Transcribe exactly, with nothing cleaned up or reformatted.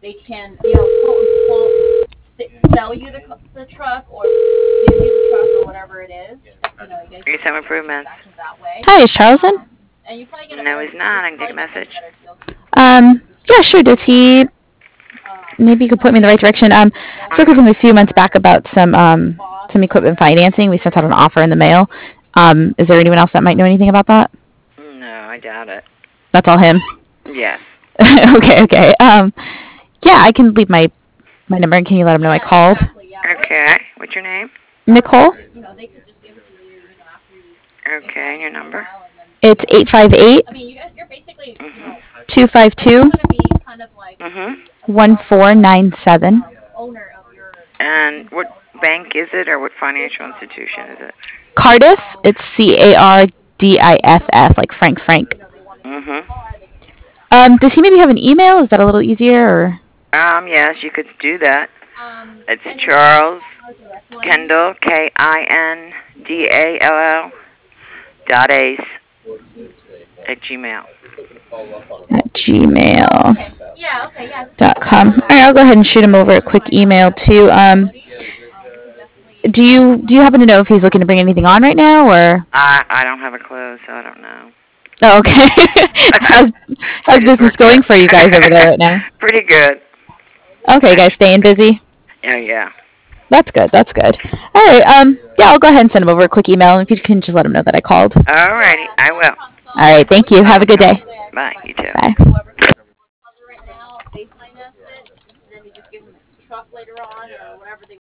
they can, you know, quote unquote, s- sell you the, the truck or give you the truck or whatever it is. You know, you guys Please can have get the improvements. transaction that way. Hi, is Charles in? Um, and you probably get a No, better, he's you not. I can take a probably just get a message. better deal because Um, yeah, sure. Does he? um, Maybe you could point me in the right direction. Um, spoke with him a few months back about some um some equipment financing. We sent out an offer in the mail. Um, is there anyone else that might know anything about that? No, I doubt it. That's all him. Yes. Okay, okay. Um, yeah, I can leave my my number and can you let him know I yeah, called? exactly, yeah. Or Okay. What's your name? Nicole. you know, they could just give it to you, you know, after you they've Okay, had and it your for a number? while, and then It's eight five eight I mean, you guys, you're basically, you Mhm. know, two five it's two gonna be kind of like Mhm. a one four self nine seven. um, owner of your And business. what So bank is it, or what financial it's institution is it? Cardiff. It's C A R D I F F, like Frank Frank. you know they want to take your Mhm. car, they can take it out. Um, does he maybe have an email? Is that a little easier? Or Um. Yes, you could do that. Um, It's and you can Charles call our direct line. Kendall K I N D A L L dot ace at Gmail. at gmail Oh, okay. Yeah, okay, yeah. Just dot give us a com. All call right, I'll and go ahead and shoot him um, over we a can quick find out email his too. Um, availability. Um, we can definitely do you do you happen to know if he's looking to bring anything on right now, or? I I don't have a clue, so I don't know. Oh, okay. how's I how's just business work here. going for you guys over there right now? Pretty good. Okay, guys, Actually, staying busy. yeah, yeah. That's good. That's good. All right. Um. Yeah, I'll go ahead and send him over a quick email, and if you can just let him know that I called. All Alrighty, yeah, I no, no will. problem. So right. I Thank would you. just Have a good Welcome. day. basically I Bye. just You too. Bye. whoever can cover right now, they finance it, and then you just give them the truck later on or whatever they